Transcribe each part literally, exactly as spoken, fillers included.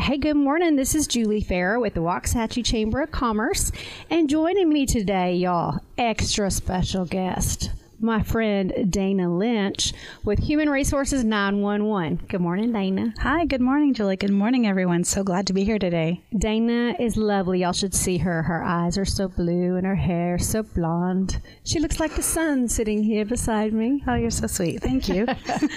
Hey, good morning. This is Julie Fair with the Waxahachie Chamber of Commerce. And joining me today, y'all, extra special guest, my friend Dana Lynch with Human Resources nine one one. Good morning, Dana. Hi, good morning, Julie. Good morning, everyone. So glad to be here today. Dana is lovely. Y'all should see her. Her eyes are so blue and her hair so blonde. She looks like the sun sitting here beside me. Oh, you're so sweet. Thank you.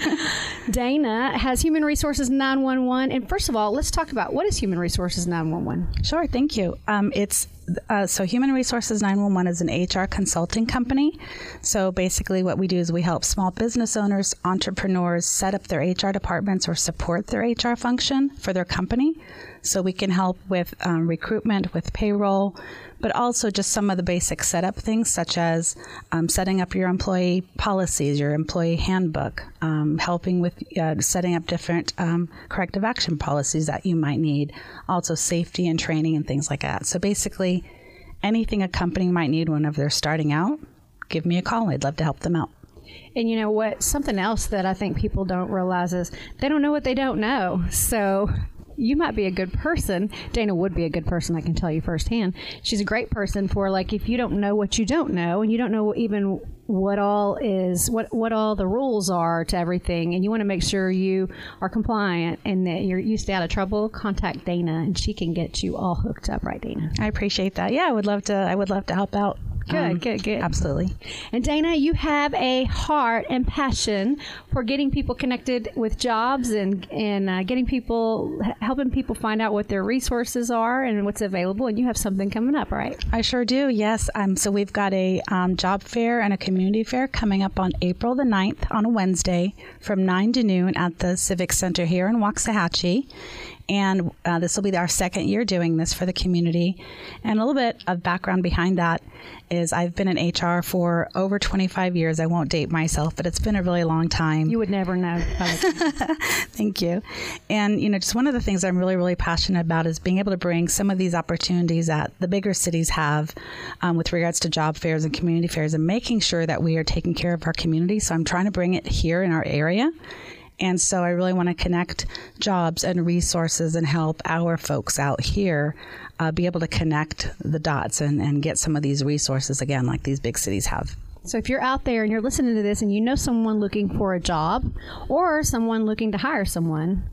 Dana has Human Resources nine one one. And first of all, let's talk about what is Human Resources nine one one? Sure, thank you. Um, it's Uh, so Human Resources nine one one is an H R consulting company. So basically what we do is we help small business owners, entrepreneurs set up their H R departments or support their H R function for their company. So we can help with um, recruitment, with payroll, but also just some of the basic setup things such as um, setting up your employee policies, your employee handbook, um, helping with uh, setting up different um, corrective action policies that you might need, also safety and training and things like that. So basically anything a company might need whenever they're starting out, give me a call. I'd love to help them out. And you know what? Something else that I think people don't realize is they don't know what they don't know. So you might be a good person. Dana would be a good person, I can tell you firsthand. She's a great person for, like, if you don't know what you don't know, and you don't know even what all is, what, what all the rules are to everything, and you want to make sure you are compliant and that you're, you stay out of trouble, contact Dana, and she can get you all hooked up, right, Dana? I appreciate that. Yeah, I would love to, I would love to help out. Good, um, good, good. Absolutely. And Dana, you have a heart and passion for getting people connected with jobs and and uh, getting people, helping people find out what their resources are and what's available. And you have something coming up, right? I sure do. Yes. Um. So we've got a um, job fair and a community fair coming up on April the ninth on a Wednesday from nine to noon at the Civic Center here in Waxahachie. And uh, this will be our second year doing this for the community. And a little bit of background behind that is I've been in H R for over twenty-five years. I won't date myself, but it's been a really long time. You would never know. Thank you. And, you know, just one of the things I'm really, really passionate about is being able to bring some of these opportunities that the bigger cities have um, with regards to job fairs and community fairs and making sure that we are taking care of our community. So I'm trying to bring it here in our area. And so I really want to connect jobs and resources and help our folks out here uh, be able to connect the dots and, and get some of these resources, again, like these big cities have. So if you're out there and you're listening to this and you know someone looking for a job or someone looking to hire someone,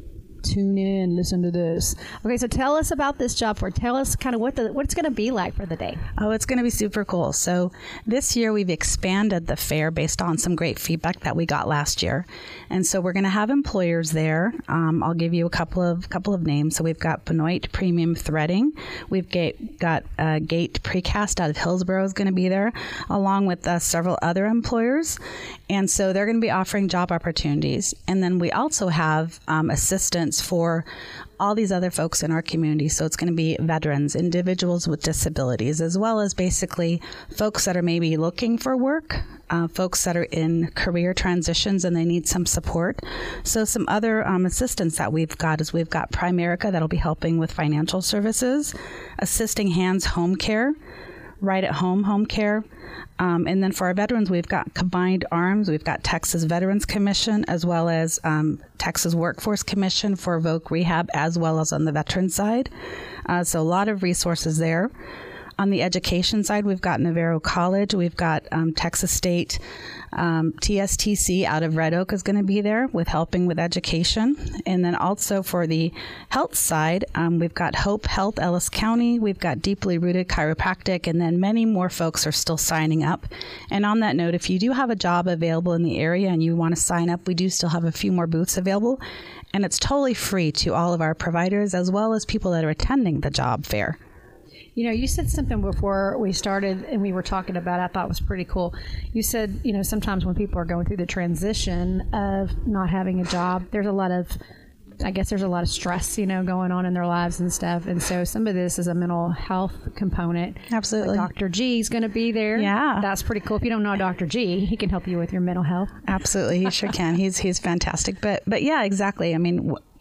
tune in, listen to this. Okay, so tell us about this job fair. Tell us kind of what the what it's going to be like for the day. Oh, it's going to be super cool. So this year we've expanded the fair based on some great feedback that we got last year. And so we're going to have employers there. Um, I'll give you a couple of couple of names. So we've got Benoit Premium Threading. We've get, got uh, Gate Precast out of Hillsborough is going to be there, along with uh, several other employers. And so they're going to be offering job opportunities. And then we also have um, assistance for all these other folks in our community. So it's going to be veterans, individuals with disabilities, as well as basically folks that are maybe looking for work, uh, folks that are in career transitions and they need some support. So some other um, assistance that we've got is we've got Primerica that'll be helping with financial services, Assisting Hands Home Care, Right at Home Home Care. Um, and then for our veterans, we've got Combined Arms, we've got Texas Veterans Commission, as well as um, Texas Workforce Commission for Voc Rehab, as well as on the veteran side. Uh, so a lot of resources there. On the education side, we've got Navarro College, we've got um, Texas State, um, T S T C out of Red Oak is going to be there with helping with education. And then also for the health side, um, we've got Hope Health Ellis County, we've got Deeply Rooted Chiropractic, and then many more folks are still signing up. And on that note, if you do have a job available in the area and you want to sign up, we do still have a few more booths available. And it's totally free to all of our providers as well as people that are attending the job fair. You know, you said something before we started and we were talking about, I thought was pretty cool. You said, you know, sometimes when people are going through the transition of not having a job, there's a lot of, I guess there's a lot of stress, you know, going on in their lives and stuff. And so some of this is a mental health component. Absolutely. Like Doctor G is going to be there. Yeah. That's pretty cool. If you don't know Doctor G, he can help you with your mental health. Absolutely. He sure can. He's he's fantastic. But, but yeah, exactly. I mean, w-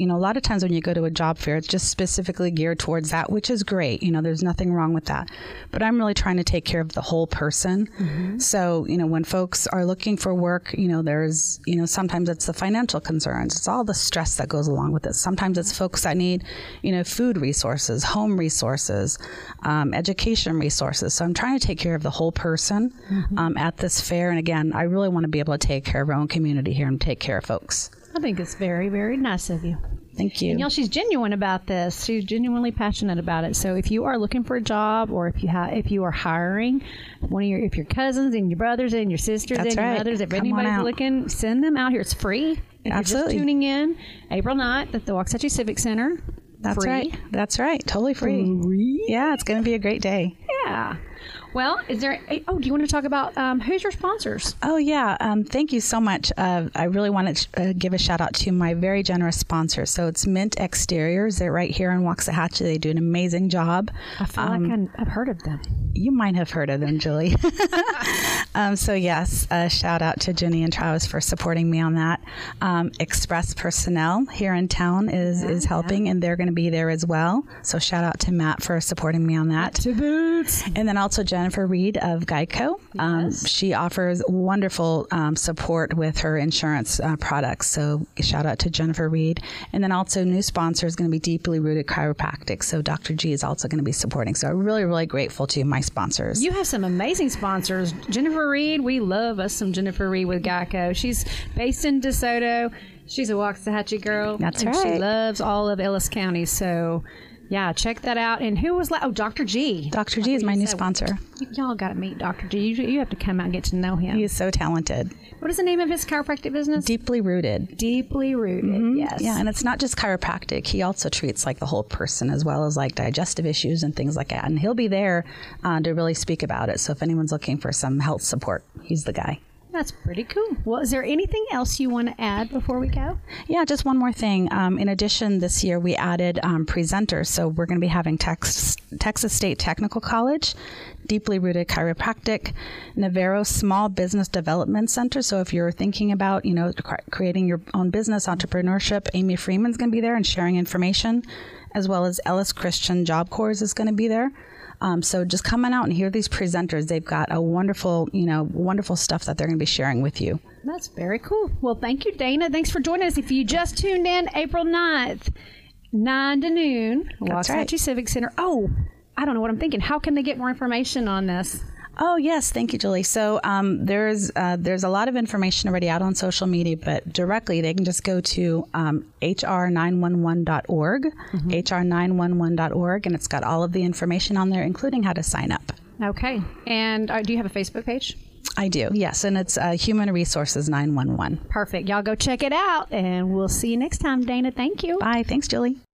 you know, a lot of times when you go to a job fair, it's just specifically geared towards that, which is great. You know, there's nothing wrong with that. But I'm really trying to take care of the whole person. Mm-hmm. So, you know, when folks are looking for work, you know, there's, you know, sometimes it's the financial concerns. It's all the stress that goes along with it. Sometimes it's folks that need, you know, food resources, home resources, um, education resources. So I'm trying to take care of the whole person mm-hmm. um, at this fair. And again, I really want to be able to take care of our own community here and take care of folks. I think it's very, very nice of you. Thank you. And y'all, she's genuine about this. She's genuinely passionate about it. So if you are looking for a job, or if you have, if you are hiring one of your, if your cousins and your brothers and your sisters That's and right. your mothers, if Come anybody's looking, send them out here. It's free. If Absolutely. You're just tuning in April ninth at the Waxahachie Civic Center. That's free. right. That's right. Totally free. free. Yeah, it's going to be a great day. Yeah. Well, is there, oh, do you want to talk about um, who's your sponsors? Oh, yeah. Um, thank you so much. Uh, I really want to uh, give a shout out to my very generous sponsors. So it's Mint Exteriors. They're right here in Waxahachie. They do an amazing job. I feel um, like I've heard of them. You might have heard of them, Julie. um, so, yes, uh, shout out to Jenny and Travis for supporting me on that. Um, Express Personnel here in town is, yeah, is helping, yeah. and they're going to be there as well. So, shout out to Matt for supporting me on that. To boots. And then also Jennifer Reed of Geico. Um, yes. She offers wonderful um, support with her insurance uh, products. So, shout out to Jennifer Reed. And then also new sponsor is going to be Deeply Rooted Chiropractic. So, Doctor G is also going to be supporting. So, I'm really, really grateful to my sponsors. You have some amazing sponsors. Jennifer Reed, we love us some Jennifer Reed with Geico. She's based in DeSoto. She's a Waxahachie girl. That's and right. She loves all of Ellis County. So, yeah, check that out. And who was like, oh, Doctor G. Doctor G is my new sponsor. Y- y'all got to meet Doctor G. You, you have to come out and get to know him. He is so talented. What is the name of his chiropractic business? Deeply Rooted. Deeply Rooted, mm-hmm. Yes. Yeah, and it's not just chiropractic. He also treats like the whole person, as well as like digestive issues and things like that. And he'll be there uh, to really speak about it. So if anyone's looking for some health support, he's the guy. That's pretty cool. Well, is there anything else you want to add before we go? Yeah, just one more thing. Um, in addition, this year we added um, presenters. So we're going to be having Texas, Texas State Technical College, Deeply Rooted Chiropractic, Navarro Small Business Development Center. So if you're thinking about, you know, creating your own business, entrepreneurship, Amy Freeman's going to be there and sharing information, as well as Ellis Christian Job Corps is going to be there. Um, so just coming out and hear these presenters. They've got a wonderful, you know, wonderful stuff that they're going to be sharing with you. That's very cool. Well, thank you, Dana. Thanks for joining us. If you just tuned in, April ninth, nine to noon, Waxahachie right. Civic Center. Oh, I don't know what I'm thinking. How can they get more information on this? Oh, yes. Thank you, Julie. So um, there's uh, there's a lot of information already out on social media, but directly they can just go to um, H R nine one one dot org, mm-hmm. H R nine one one dot org, and it's got all of the information on there, including how to sign up. Okay. And uh, do you have a Facebook page? I do, yes. And it's uh, Human Resources nine one one. Perfect. Y'all go check it out, and we'll see you next time, Dana. Thank you. Bye. Thanks, Julie.